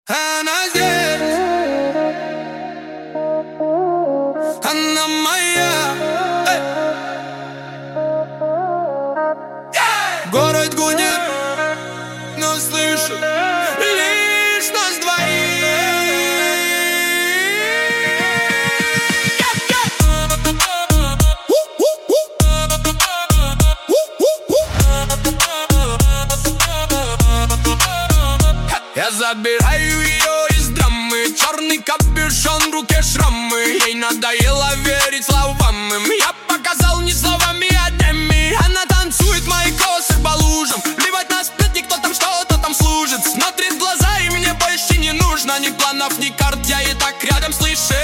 Она здесь, она моя. Город гудит, но слышу лишь нас двоих. Я забираю ее из драмы, черный капюшон, в руке шрамы. Ей надоело верить словам им. Я показал не словами, а днями. Она танцует мои косы по лужам. Плевать на сплетни, кто там что-то там служит. Смотрит в глаза, и мне больше не нужно ни планов, ни карт. Я и так рядом, слышишь?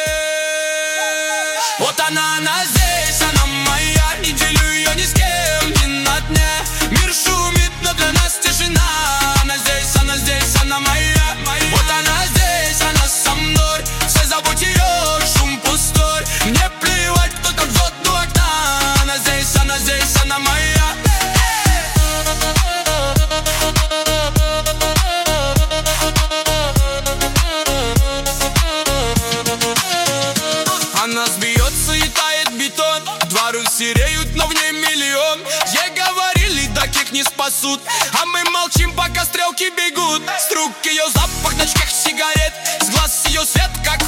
Вот она здесь, она моя. Не делю ее ни с кем, ни на дне. Мир шумит, но для нас тишина. Она здесь, она моя. Вот она здесь, она со мной. Все забудь ее, шум пустой. Мне плевать, кто там жжет у окна. Она здесь, она моя. Она смеется и тает бетон. Дворы сереют, но в ней миллион. Ей говорили, таких не спасут. А мы молчим, пока стрелки бегут. С рук ее запах, ночных сигарет. С глаз ее свет, как